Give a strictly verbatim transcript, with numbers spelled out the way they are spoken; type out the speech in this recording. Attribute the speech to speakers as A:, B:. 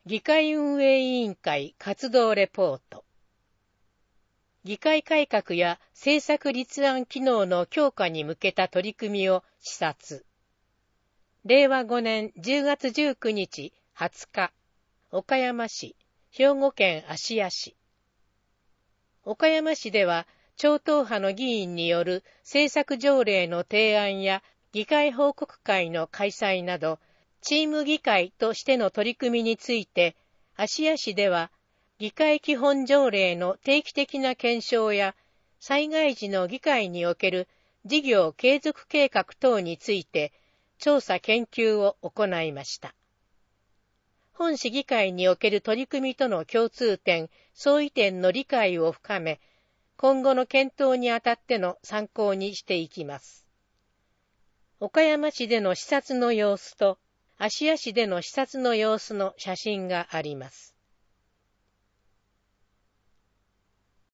A: 議会運営委員会活動レポート。議会改革や政策立案機能の強化に向けた取り組みを視察。れいわごねんじゅうがつじゅうくにちはつか、岡山市、兵庫県芦屋市。岡山市では、超党派の議員による政策条例の提案や議会報告会の開催など、チーム議会としての取り組みについて、芦屋市では、議会基本条例の定期的な検証や、災害時の議会における事業継続計画等について、調査研究を行いました。本市議会における取り組みとの共通点、相違点の理解を深め、今後の検討にあたっての参考にしていきます。岡山市での視察の様子と、芦屋市での視察の様子の写真があります。